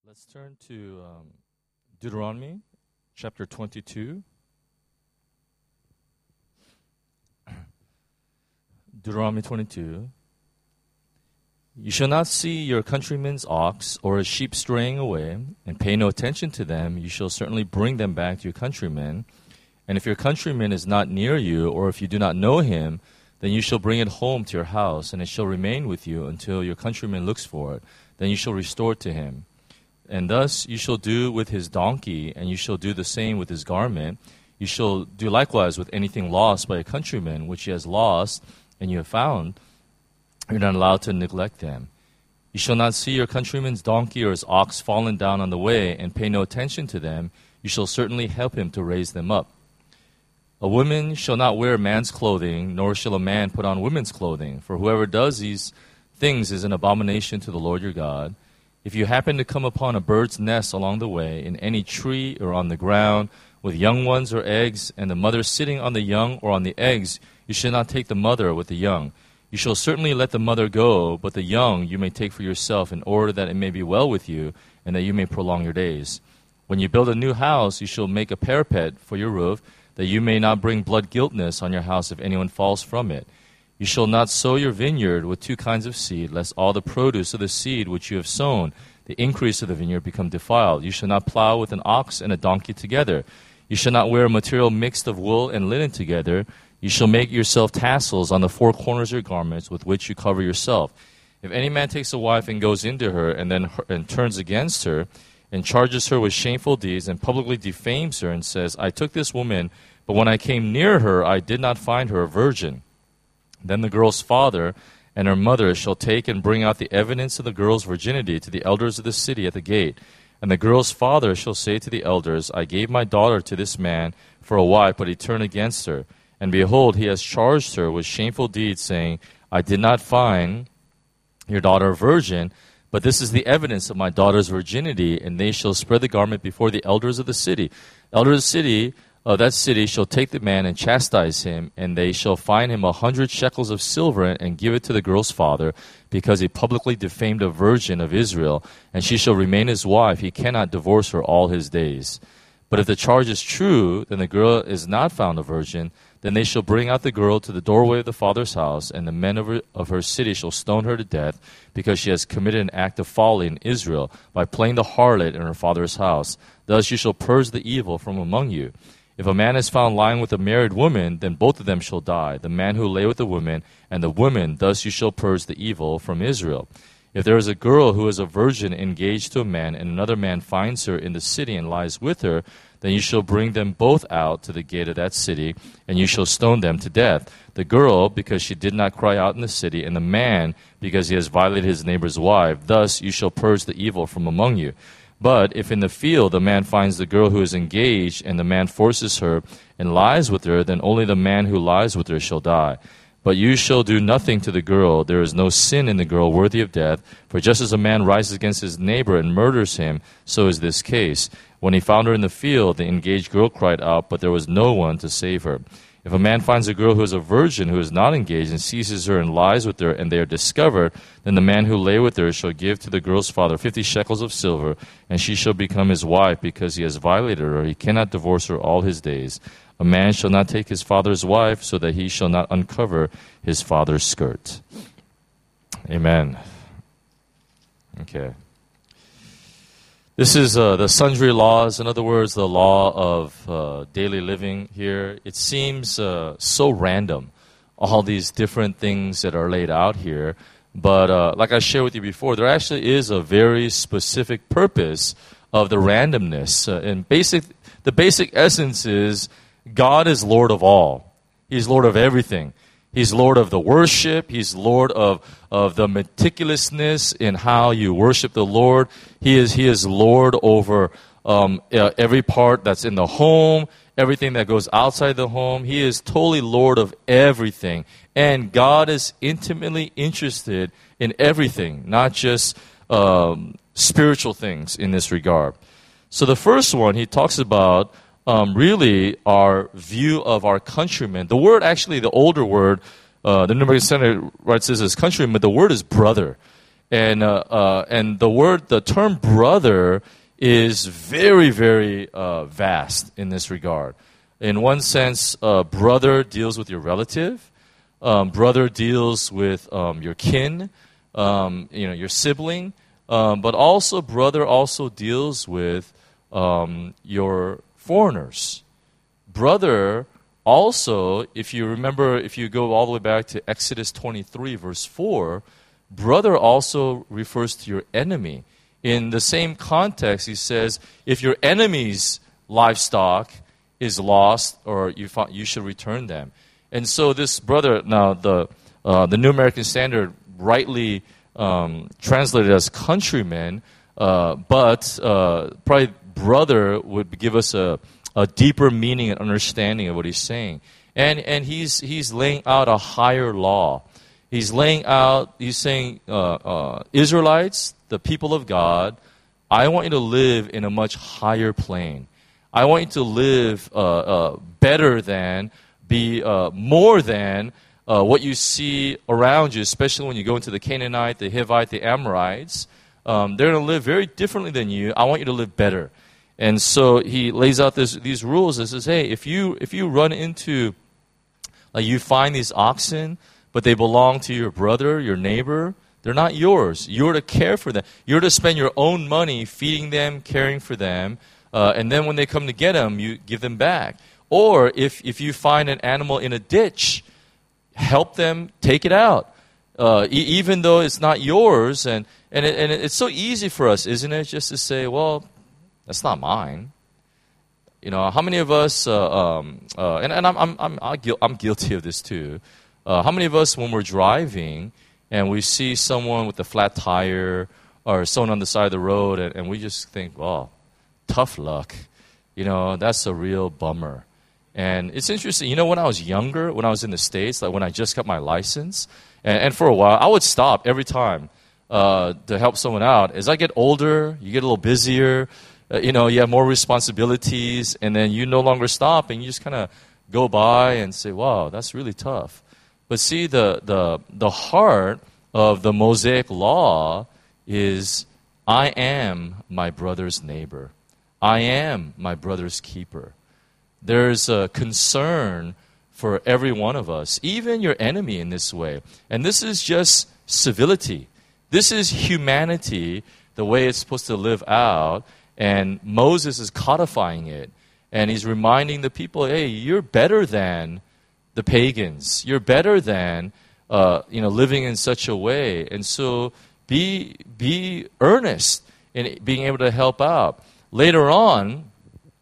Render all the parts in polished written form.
Let's turn to Deuteronomy chapter 22. Deuteronomy 22. You shall not see your countryman's ox or a sheep straying away, and pay no attention to them. You shall certainly bring them back to your countrymen. And if your countryman is not near you, or if you do not know him, then you shall bring it home to your house, and it shall remain with you until your countryman looks for it. Then you shall restore it to him. And thus you shall do with his donkey, and you shall do the same with his garment. You shall do likewise with anything lost by a countryman, which he has lost, and you have found. You're not allowed to neglect them. You shall not see your countryman's donkey or his ox fallen down on the way, and pay no attention to them. You shall certainly help him to raise them up. A woman shall not wear man's clothing, nor shall a man put on women's clothing. For whoever does these things is an abomination to the Lord your God. If you happen to come upon a bird's nest along the way, in any tree or on the ground, with young ones or eggs, and the mother sitting on the young or on the eggs, you shall not take the mother with the young. You shall certainly let the mother go, but the young you may take for yourself, in order that it may be well with you, and that you may prolong your days. When you build a new house, you shall make a parapet for your roof, that you may not bring blood guiltness on your house if anyone falls from it. You shall not sow your vineyard with two kinds of seed, lest all the produce of the seed which you have sown, the increase of the vineyard, become defiled. You shall not plow with an ox and a donkey together. You shall not wear a material mixed of wool and linen together. You shall make yourself tassels on the four corners of your garments, with which you cover yourself. If any man takes a wife and goes into her, and turns against her, and charges her with shameful deeds, and publicly defames her, and says, I took this woman, but when I came near her, I did not find her a virgin. Then the girl's father and her mother shall take and bring out the evidence of the girl's virginity to the elders of the city at the gate. And the girl's father shall say to the elders, I gave my daughter to this man for a wife, but he turned against her. And behold, he has charged her with shameful deeds, saying, I did not find your daughter a virgin, but this is the evidence of my daughter's virginity. And they shall spread the garment before the elders of the city. Elders of the city of that city shall take the man and chastise him, and they shall fine him 100 shekels of silver, and give it to the girl's father, because he publicly defamed a virgin of Israel, and she shall remain his wife. He cannot divorce her all his days. But if the charge is true, then the girl is not found a virgin. Then they shall bring out the girl to the doorway of the father's house, and the men of her city shall stone her to death, because she has committed an act of folly in Israel, by playing the harlot in her father's house. Thus you shall purge the evil from among you. If a man is found lying with a married woman, then both of them shall die, the man who lay with the woman, and the woman. Thus you shall purge the evil from Israel. If there is a girl who is a virgin engaged to a man, and another man finds her in the city and lies with her, then you shall bring them both out to the gate of that city, and you shall stone them to death. The girl, because she did not cry out in the city, and the man, because he has violated his neighbor's wife. Thus you shall purge the evil from among you. But if in the field the man finds the girl who is engaged, and the man forces her and lies with her, then only the man who lies with her shall die. But you shall do nothing to the girl. There is no sin in the girl worthy of death. For just as a man rises against his neighbor and murders him, so is this case. When he found her in the field, the engaged girl cried out, but there was no one to save her. If a man finds a girl who is a virgin, who is not engaged, and seizes her and lies with her, and they are discovered, then the man who lay with her shall give to the girl's father 50 shekels of silver, and she shall become his wife, because he has violated her. He cannot divorce her all his days. A man shall not take his father's wife, so that he shall not uncover his father's skirt. Amen. Okay. This is the sundry laws, in other words, the law of daily living here. It seems so random, all these different things that are laid out here. But like I shared with you before, there actually is a very specific purpose of the randomness. The basic essence is God is Lord of all. He's Lord of everything. He's Lord of the worship. He's Lord of the meticulousness in how you worship the Lord. He is Lord over every part that's in the home, everything that goes outside the home. He is totally Lord of everything. And God is intimately interested in everything, not just spiritual things in this regard. So the first one, he talks about really our view of our countrymen. The word, actually, the older word, the New American Standard writes this as countrymen, but the word is brother. And the term brother is very, very vast in this regard. In one sense, brother deals with your relative. Brother deals with your kin, your sibling. But also, brother also deals with your foreigners. Brother also, if you remember, if you go all the way back to Exodus 23, verse 4, brother also refers to your enemy. In the same context, he says, if your enemy's livestock is lost, or you should return them. And so this brother, now the New American Standard rightly translated as countrymen, but probably brother would give us a deeper meaning and understanding of what he's saying. And he's laying out a higher law. He's saying, Israelites, the people of God, I want you to live in a much higher plane. I want you to live better than, be more than what you see around you, especially when you go into the Canaanite, the Hivite, the Amorites. They're going to live very differently than you. I want you to live better. And so he lays out these rules and says, hey, if you run into, you find these oxen, but they belong to your brother, your neighbor, they're not yours. You're to care for them. You're to spend your own money feeding them, caring for them, and then when they come to get them, you give them back. Or if you find an animal in a ditch, help them take it out, even though it's not yours. And it's so easy for us, isn't it, just to say, well, that's not mine. How many of us, and I'm guilty of this too. How many of us, when we're driving and we see someone with a flat tire or someone on the side of the road, and we just think, well, tough luck. That's a real bummer. And it's interesting. When I was younger, when I was in the States, like when I just got my license, and for a while, I would stop every time to help someone out. As I get older, you get a little busier. You have more responsibilities, and then you no longer stop, and you just kind of go by and say, wow, that's really tough. But see, the heart of the Mosaic law is, I am my brother's neighbor. I am my brother's keeper. There's a concern for every one of us, even your enemy in this way. And this is just civility. This is humanity, the way it's supposed to live out. And Moses is codifying it. And he's reminding the people, hey, you're better than the pagans. You're better than living in such a way. And so be earnest in being able to help out. Later on,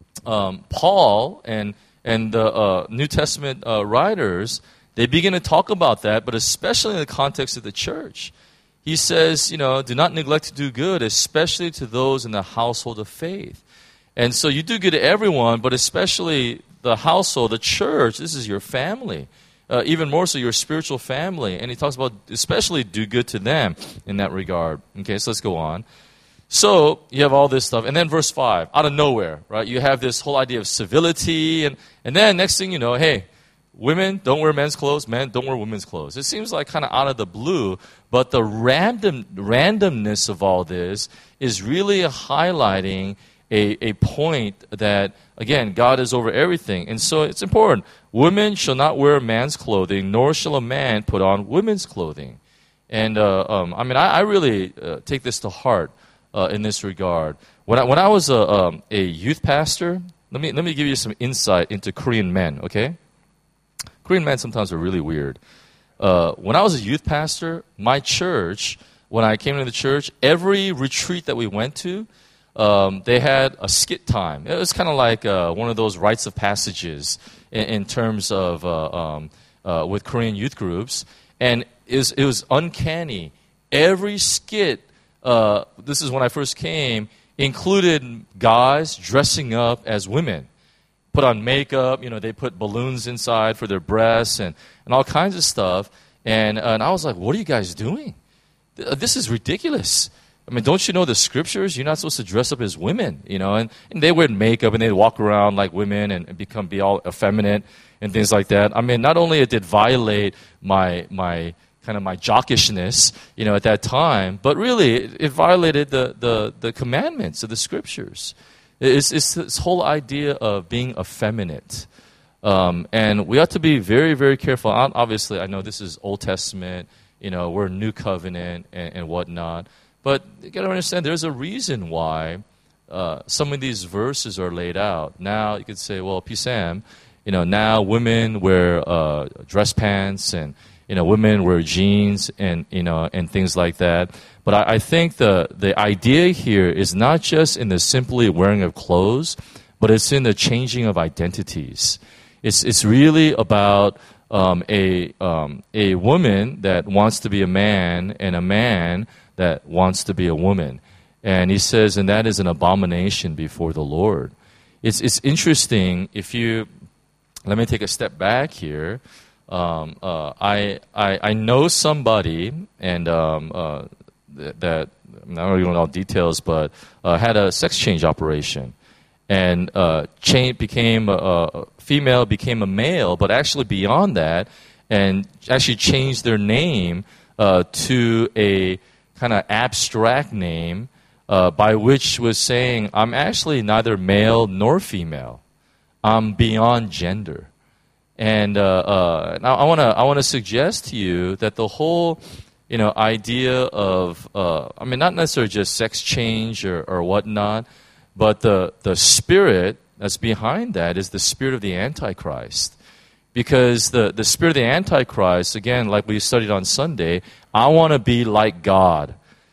Paul and the New Testament writers, they begin to talk about that, but especially in the context of the church. He says, do not neglect to do good, especially to those in the household of faith. And so you do good to everyone, but especially the household, the church, this is your family. Even more so your spiritual family. And he talks about especially do good to them in that regard. Okay, so let's go on. So you have all this stuff. And then verse 5, out of nowhere, right? You have this whole idea of civility. And then next thing you know, hey, women don't wear men's clothes, men don't wear women's clothes. It seems like kind of out of the blue, but the randomness of all this is really highlighting a point that, again, God is over everything. And so it's important. Women shall not wear man's clothing, nor shall a man put on women's clothing. And I really take this to heart in this regard. When I was a youth pastor, let me give you some insight into Korean men, okay? Korean men sometimes are really weird. When I was a youth pastor, my church, when I came into the church, every retreat that we went to, they had a skit time. It was kind of like one of those rites of passages in terms of with Korean youth groups. And it was uncanny. Every skit, this is when I first came, included guys dressing up as women. Put on makeup, they put balloons inside for their breasts and all kinds of stuff. And I was like, what are you guys doing? This is ridiculous. I mean, don't you know the scriptures? You're not supposed to dress up as women, and they wear makeup and they walk around like women and be all effeminate and things like that. I mean, not only it did violate my kind of my jockishness, at that time. But really, it violated the commandments of the scriptures. It's this whole idea of being effeminate. And we ought to be very, very careful. Obviously, I know this is Old Testament, we're New Covenant and whatnot. But you got to understand, there's a reason why some of these verses are laid out. Now, you could say, well, P-Sam, now women wear dress pants and, women wear jeans and, and things like that. But I think the idea here is not just in the simply wearing of clothes, but it's in the changing of identities. It's really about a woman that wants to be a man and a man that wants to be a woman. And he says, and that is an abomination before the Lord. It's interesting if you, let me take a step back here. I know somebody, and that I'm not going to know all details, but had a sex change operation, and became a female, became a male, but actually beyond that, and actually changed their name to a kind of abstract name, by which was saying, I'm actually neither male nor female. I'm beyond gender. And now I want to suggest to you that the whole, idea of, not necessarily just sex change or whatnot, but the spirit that's behind that is the spirit of the Antichrist. Because the spirit of the Antichrist, again, like we studied on Sunday, I want to be like God.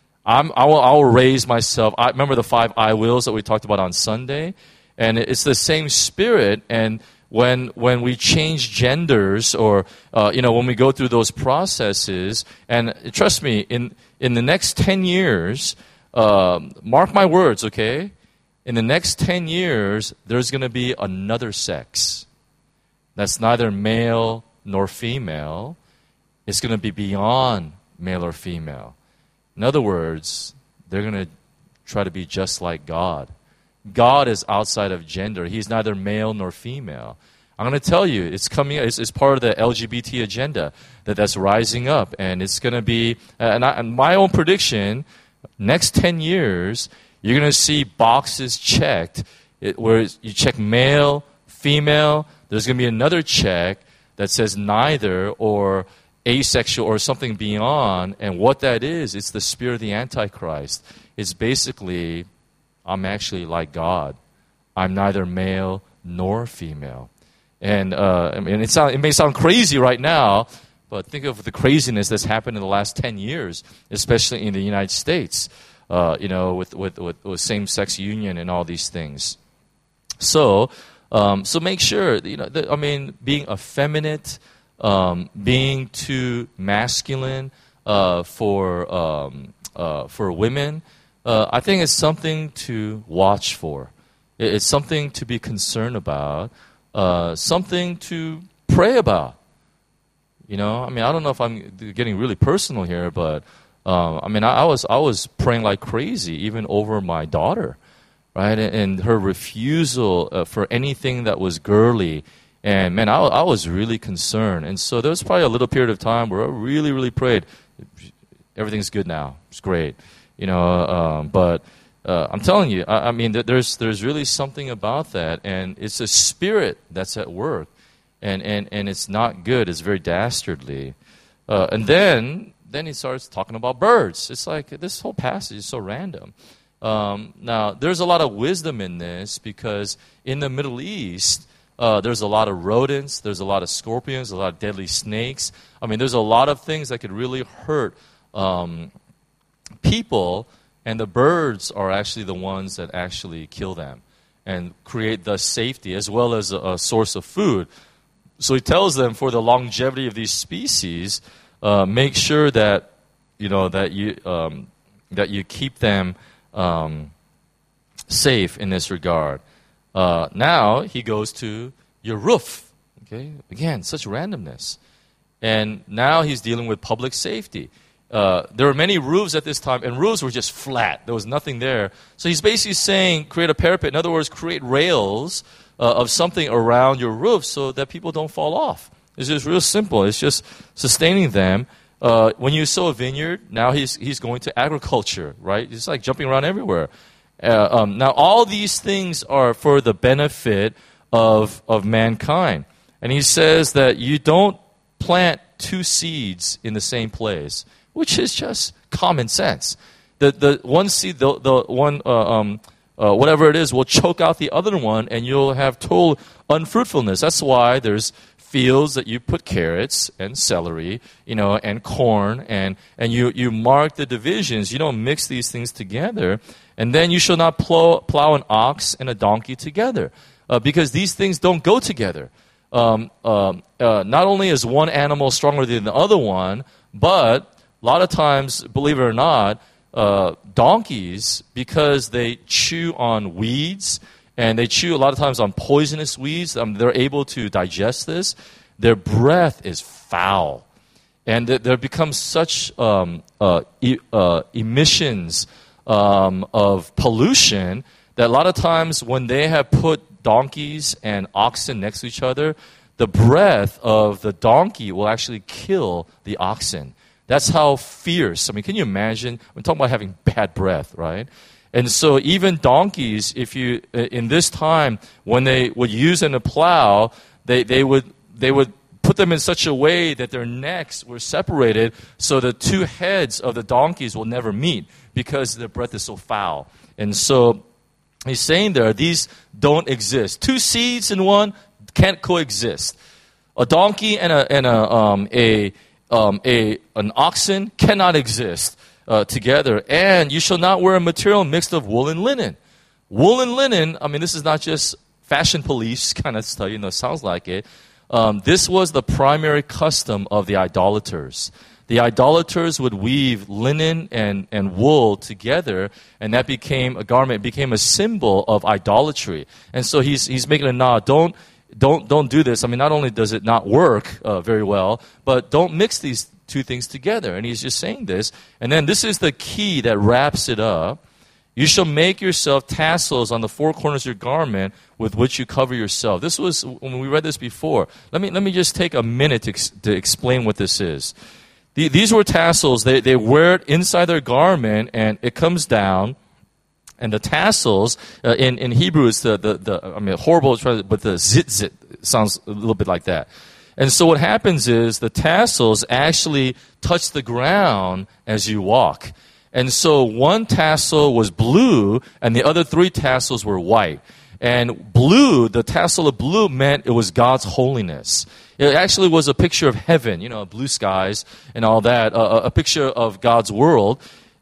I'll raise myself. I remember the 5 I wills that we talked about on Sunday, and it's the same spirit. And when we change genders, or when we go through those processes, and trust me, in the next 10 years, mark my words, okay? In the next 10 years, there's going to be another sex that's neither male nor female. It's going to be beyond male or female. In other words, they're going to try to be just like God. God is outside of gender. He's neither male nor female. I'm going to tell you, it's coming. It's part of the LGBT agenda that's rising up, and it's going to be. And my own prediction: next 10 years, you're going to see boxes checked where you check male, female. There's going to be another check that says neither or asexual or something beyond. And what that is, it's the spirit of the Antichrist. It's basically, I'm actually like God. I'm neither male nor female. And it may sound crazy right now, but think of the craziness that's happened in the last 10 years, especially in the United States, with same-sex union and all these things. So make sure, being effeminate, being too masculine for women, I think it's something to watch for. It's something to be concerned about, something to pray about. I don't know if I'm getting really personal here, but I was praying like crazy, even over my daughter, right, and her refusal for anything that was girly. And man, I was really concerned. And so there was probably a little period of time where I really, really prayed. Everything's good now. It's great, But I'm telling you, there's really something about that, and it's a spirit that's at work, and it's not good. It's very dastardly. And then he starts talking about birds. It's like this whole passage is so random. Now, there's a lot of wisdom in this, because in the Middle East, there's a lot of rodents, there's a lot of scorpions, a lot of deadly snakes. There's a lot of things that could really hurt people, and the birds are actually the ones that actually kill them and create the safety as well as a source of food. So he tells them, for the longevity of these species, make sure that that you keep them safe in this regard. Now he goes to your roof. Okay, again, such randomness, and now he's dealing with public safety. There were many roofs at this time, and roofs were just flat. There was nothing there. So he's basically saying, create a parapet. In other words, create rails of something around your roof so that people don't fall off. It's just real simple. It's just sustaining them when you sow a vineyard, now he's going to agriculture, right? It's like jumping around everywhere. Now, all these things are for the benefit of mankind. And he says that you don't plant two seeds in the same place, which is just common sense. The one seed, the one whatever it is, will choke out the other one, and you'll have total unfruitfulness. That's why there's fields that you put carrots and celery, and corn, and you mark the divisions. You don't mix these things together. And then you shall not plow an ox and a donkey together, because these things don't go together. Not only is one animal stronger than the other one, but a lot of times, believe it or not, donkeys, because they chew on weeds, and they chew a lot of times on poisonous weeds, they're able to digest this. Their breath is foul. And there becomes such emissions of pollution that a lot of times when they have put donkeys and oxen next to each other, the breath of the donkey will actually kill the oxen. That's how fierce. Can you imagine? We're talking about having bad breath, right? And so even donkeys, in this time, when they would use in a plow, they would put them in such a way that their necks were separated so the two heads of the donkeys will never meet because their breath is so foul. And so he's saying there, these don't exist. Two seeds in one can't coexist. A donkey and an oxen cannot exist together. And you shall not wear a material mixed of wool and linen. Wool and linen, this is not just fashion police kind of stuff, it sounds like it. This was the primary custom of the idolaters. The idolaters would weave linen and wool together, and that became a garment, became a symbol of idolatry. And so he's making a nod. Don't do this. Not only does it not work very well, but don't mix these two things together. And he's just saying this. And then this is the key that wraps it up. You shall make yourself tassels on the four corners of your garment with which you cover yourself. This was, when we read this before. Let me just take a minute to explain what this is. These were tassels. They wear it inside their garment, and it comes down. And the tassels, in Hebrew, it's horrible, but the zit sounds a little bit like that. And so what happens is the tassels actually touch the ground as you walk. And so one tassel was blue, and the other three tassels were white. And blue, the tassel of blue meant it was God's holiness. It actually was a picture of heaven, blue skies and all that, a picture of God's world.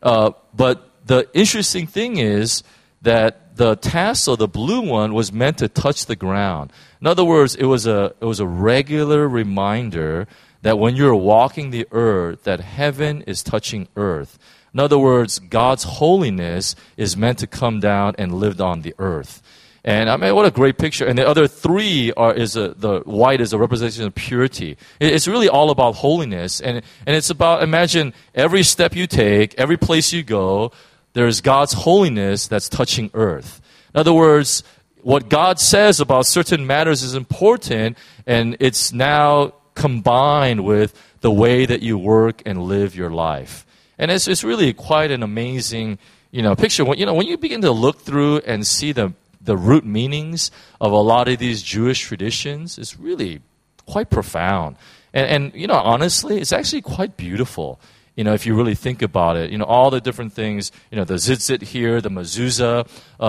But the interesting thing is that the tassel, the blue one, was meant to touch the ground. In other words, it was a regular reminder that when you're walking the earth, that heaven is touching earth. In other words, God's holiness is meant to come down and live on the earth. And what a great picture. And the other three the white is a representation of purity. It's really all about holiness. And it's about, imagine every step you take, every place you go, there's God's holiness that's touching earth. In other words, what God says about certain matters is important, and it's now combined with the way that you work and live your life. And it's really quite an amazing, picture. When you begin to look through and see the root meanings of a lot of these Jewish traditions, it's really quite profound. And honestly, it's actually quite beautiful. If you really think about it, all the different things, the tzitzit here, the mezuzah,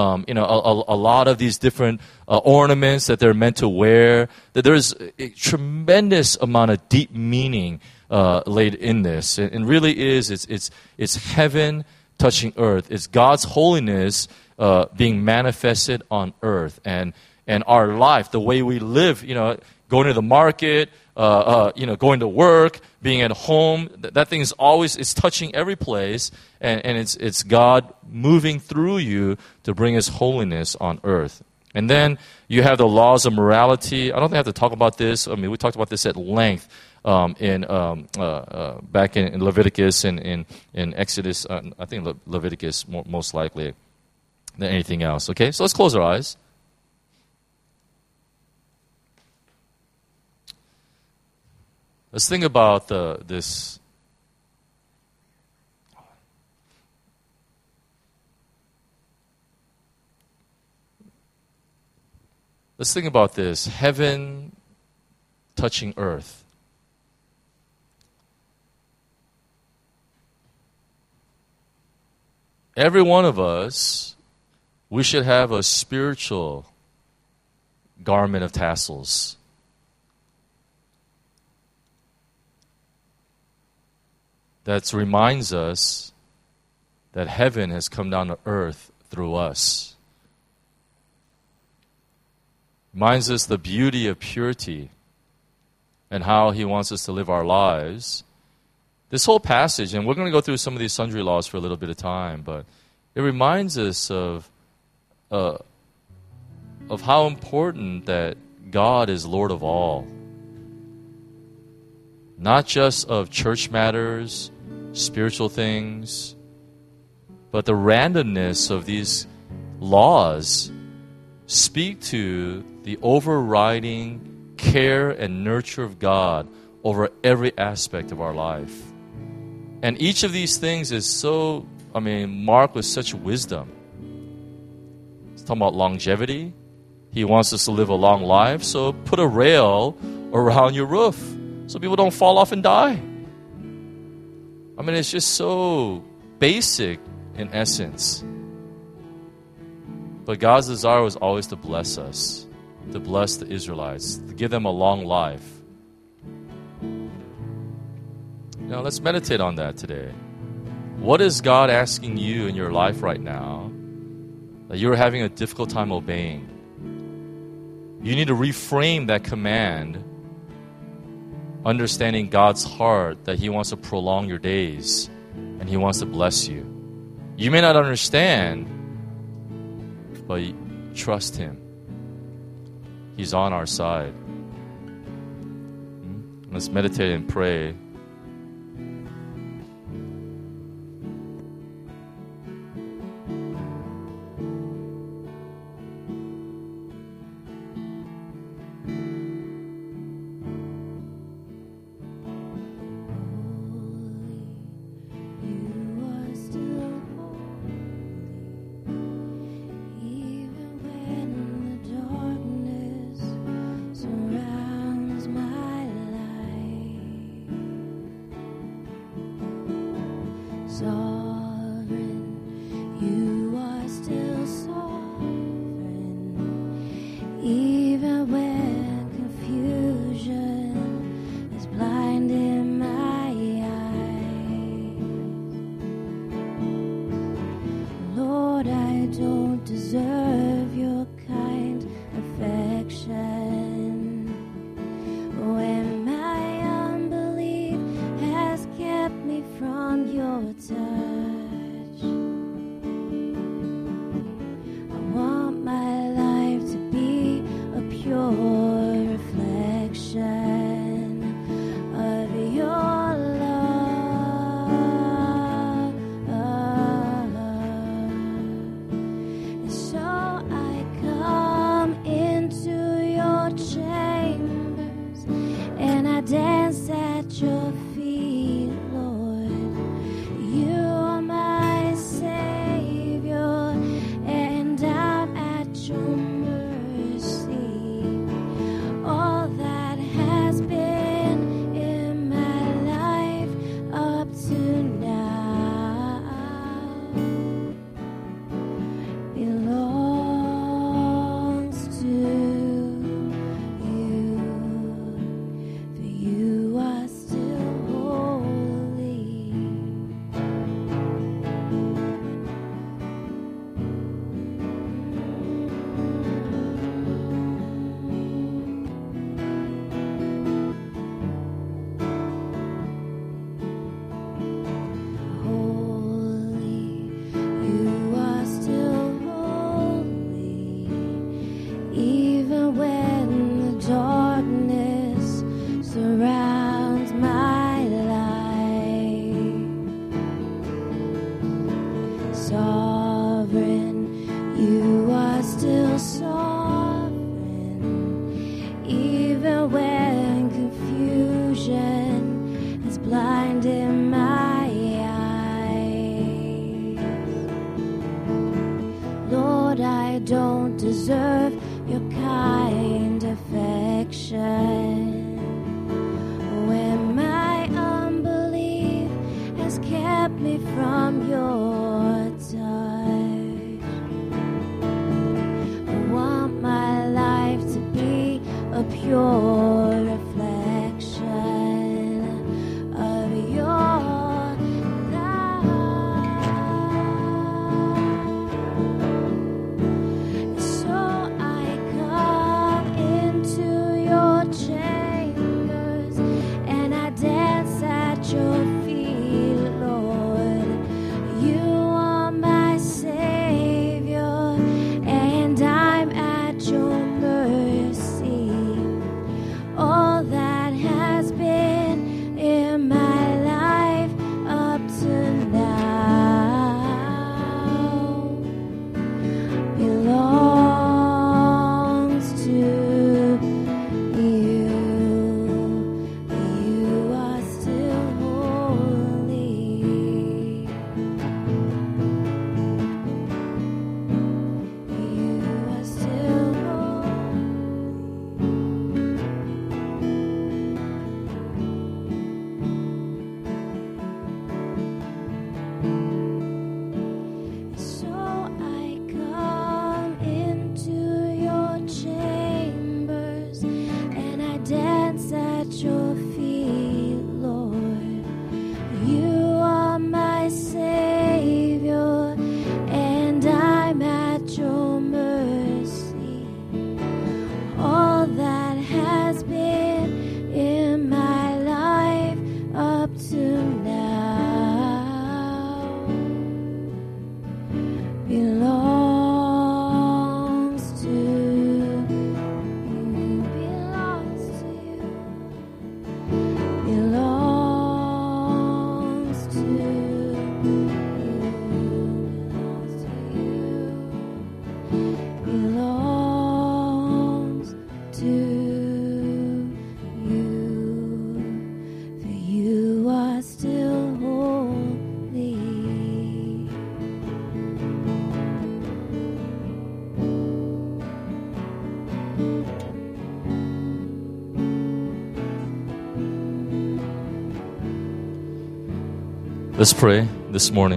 a lot of these different ornaments that they're meant to wear, that there's a tremendous amount of deep meaning laid in this. And really it's heaven touching earth. It's God's holiness being manifested on earth. And our life, the way we live, going to the market, going to work, being at home, that thing is always, it's touching every place, and it's God moving through you to bring His holiness on earth. And then you have the laws of morality. I don't think I have to talk about this. We talked about this at length back in Leviticus and in Exodus. I think Leviticus most likely than anything else. Okay, so let's close our eyes. Let's think about this Let's think about this. Heaven touching earth. Every one of us, we should have a spiritual garment of tassels. That reminds us that heaven has come down to earth through us. Reminds us the beauty of purity and how He wants us to live our lives. This whole passage, and we're going to go through some of these sundry laws for a little bit of time, but it reminds us of how important that God is Lord of all. Not just of church matters, spiritual things, but the randomness of these laws speak to the overriding care and nurture of God over every aspect of our life. And each of these things is so, marked with such wisdom. It's talking about longevity. He wants us to live a long life, so put a rail around your roof so people don't fall off and die. It's just so basic in essence. But God's desire was always to bless us, to bless the Israelites, to give them a long life. Now, let's meditate on that today. What is God asking you in your life right now that you're having a difficult time obeying? You need to reframe that command, understanding God's heart that He wants to prolong your days and He wants to bless you. You may not understand, but trust Him. He's on our side. Let's meditate and pray. don't deserve your kind affection. When my unbelief has kept me from your touch, I want my life to be a pure reflection of your love. So I come into your chambers and I dance at your feet, Lord. You are my Savior and I'm at your mercy. All that has been in my life up to now belongs to you. You are still holy. You are still holy. So I come into your chambers and I dance at your feet, Lord. You are my Savior and I'm at your mercy. All that has been in my life up to now belongs to you, belongs to you, belongs to you, belongs to you, for you are still holy. Let's pray this morning.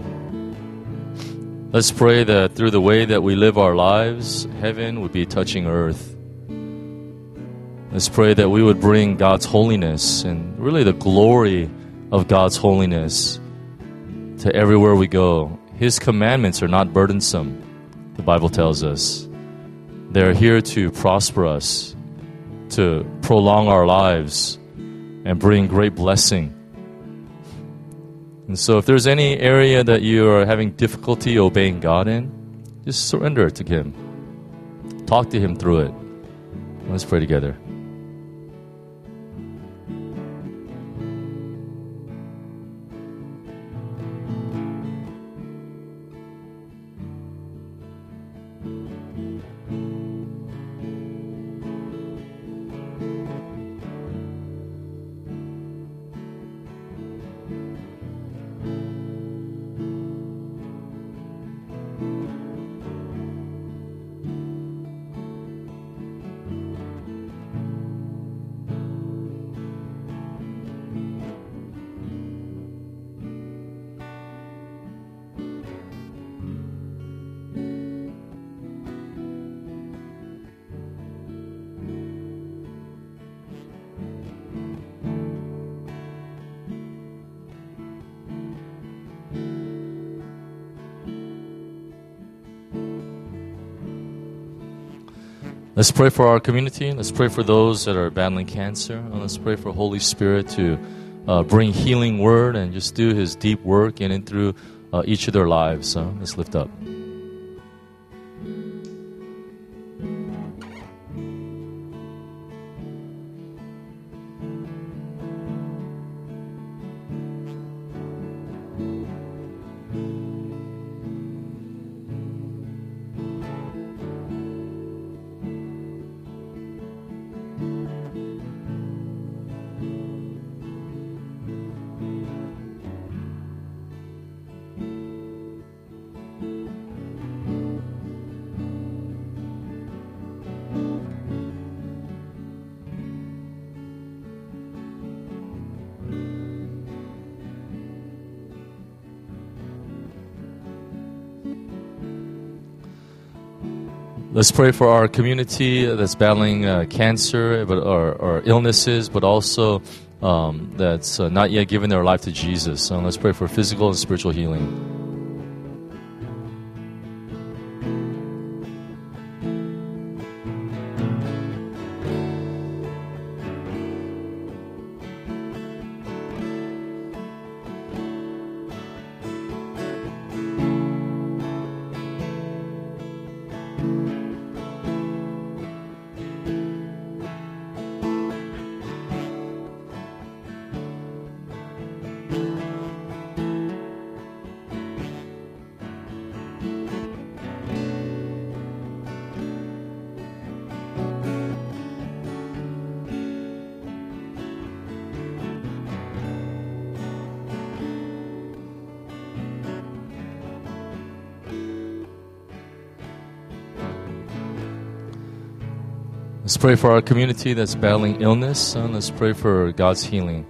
Let's pray that through the way that we live our lives, heaven would be touching earth. Let's pray that we would bring God's holiness and really the glory of God's holiness to everywhere we go. His commandments are not burdensome, the Bible tells us. They're here to prosper us, to prolong our lives, and bring great blessing. And so if there's any area that you are having difficulty obeying God in, just surrender it to Him. Talk to Him through it. Let's pray together. Let's pray for our community. Let's pray for those that are battling cancer. And let's pray for Holy Spirit to bring healing word and just do His deep work in and through each of their lives. So let's lift up. Let's pray for our community that's battling cancer or illnesses, but also that's not yet given their life to Jesus. So let's pray for physical and spiritual healing. Let's pray for our community that's battling illness, and let's pray for God's healing.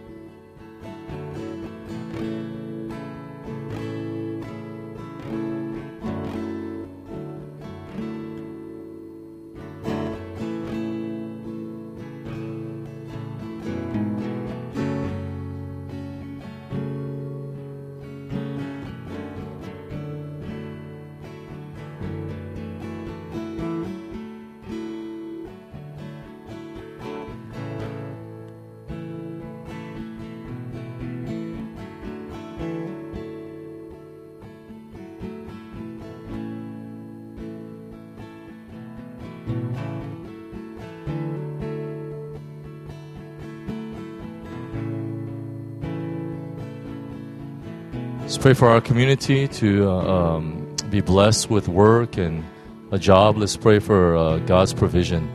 Let's pray for our community to be blessed with work and a job. Let's pray for God's provision.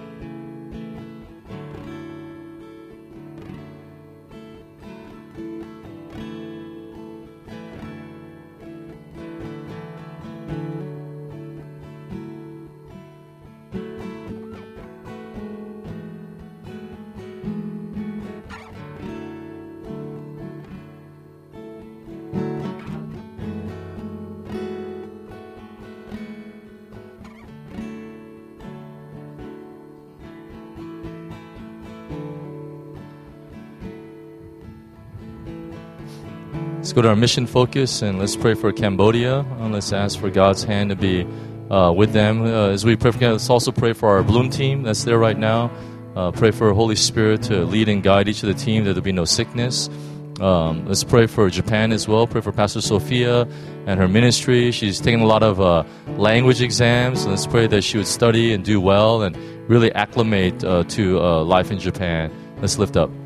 Let's go to our mission focus and let's pray for Cambodia. And let's ask for God's hand to be with them. As we pray for Canada, let's also pray for our Bloom team that's there right now. Pray for Holy Spirit to lead and guide each of the team, that there be no sickness. Let's pray for Japan as well. Pray for Pastor Sophia and her ministry. She's taking a lot of language exams. And let's pray that she would study and do well and really acclimate to life in Japan. Let's lift up.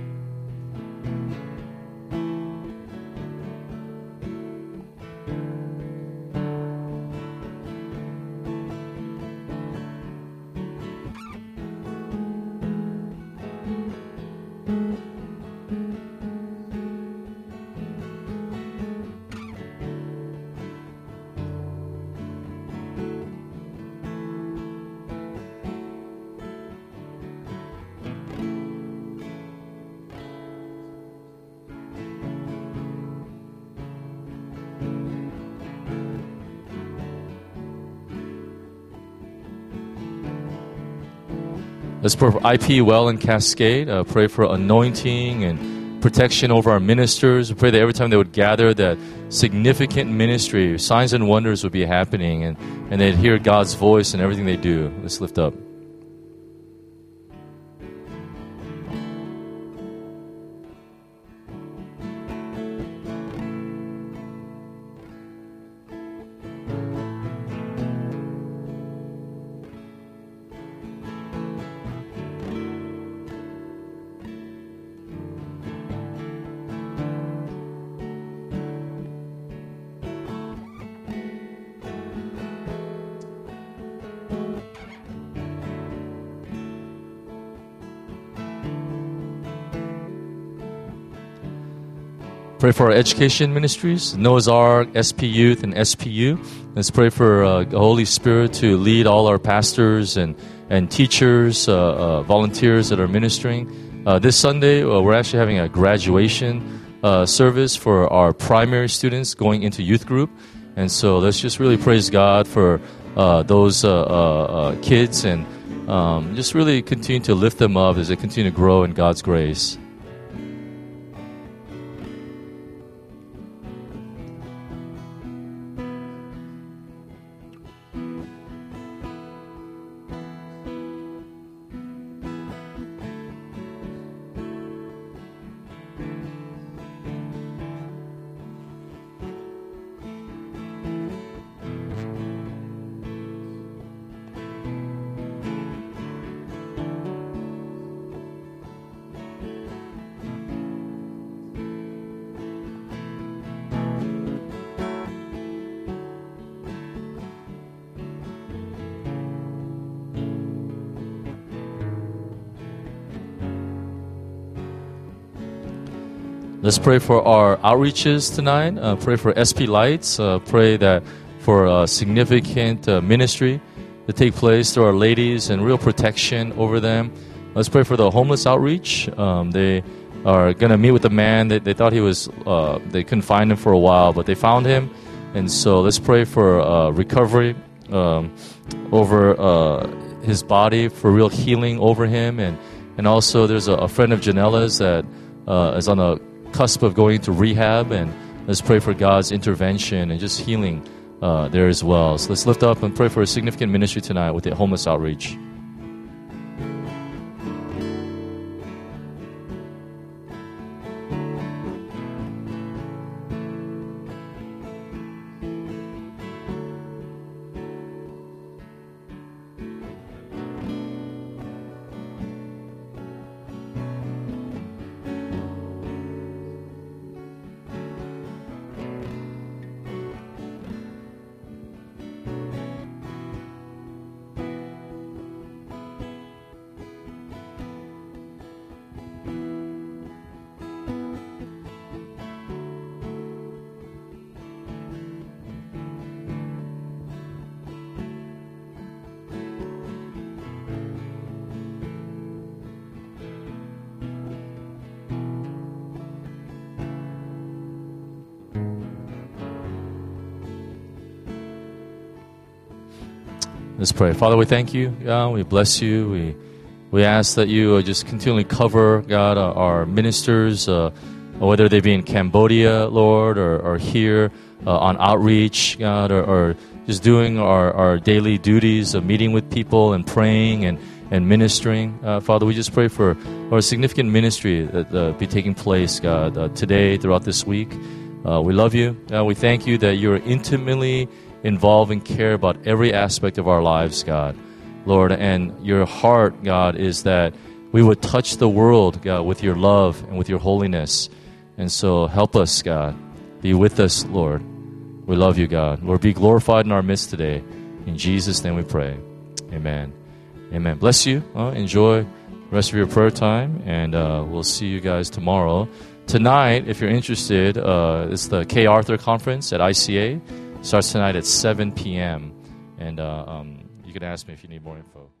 Let's pray for IP Well and Cascade. Pray for anointing and protection over our ministers. Pray that every time they would gather, that significant ministry, signs and wonders would be happening, and they'd hear God's voice in everything they do. Let's lift up. Pray for our education ministries, Noah's Ark, SP Youth, and SPU. Let's pray for the Holy Spirit to lead all our pastors and teachers, volunteers that are ministering. This Sunday, we're actually having a graduation service for our primary students going into youth group. And so let's just really praise God for those kids, and just really continue to lift them up as they continue to grow in God's grace. Let's pray for our outreaches tonight. Pray for SP Lights. Pray that for significant ministry to take place through our ladies and real protection over them. Let's pray for the homeless outreach. They are going to meet with the man. They thought he was, they couldn't find him for a while, but they found him. And so let's pray for recovery over his body, for real healing over him. And also there's a friend of Janella's that is on a cusp of going to rehab, and let's pray for God's intervention and just healing there as well. So let's lift up and pray for a significant ministry tonight with the homeless outreach. Let's pray. Father, we thank you, God. We bless you. We ask that you just continually cover, God, our ministers, whether they be in Cambodia, Lord, or here on outreach, God, or just doing our daily duties of meeting with people and praying and ministering. Father, we just pray for our significant ministry that be taking place, God, today, throughout this week. We love you. We thank you that you're intimately involved and care about every aspect of our lives, God, Lord, and your heart, God, is that we would touch the world, God, with your love and with your holiness. And so help us, God. Be with us, Lord. We love you, God. Lord, be glorified in our midst today. In Jesus' name we pray. Amen. Amen. Bless you. Enjoy the rest of your prayer time, and we'll see you guys tomorrow. Tonight, if you're interested, it's the K. Arthur Conference at ICA. Starts tonight at 7 p.m. And you can ask me if you need more info.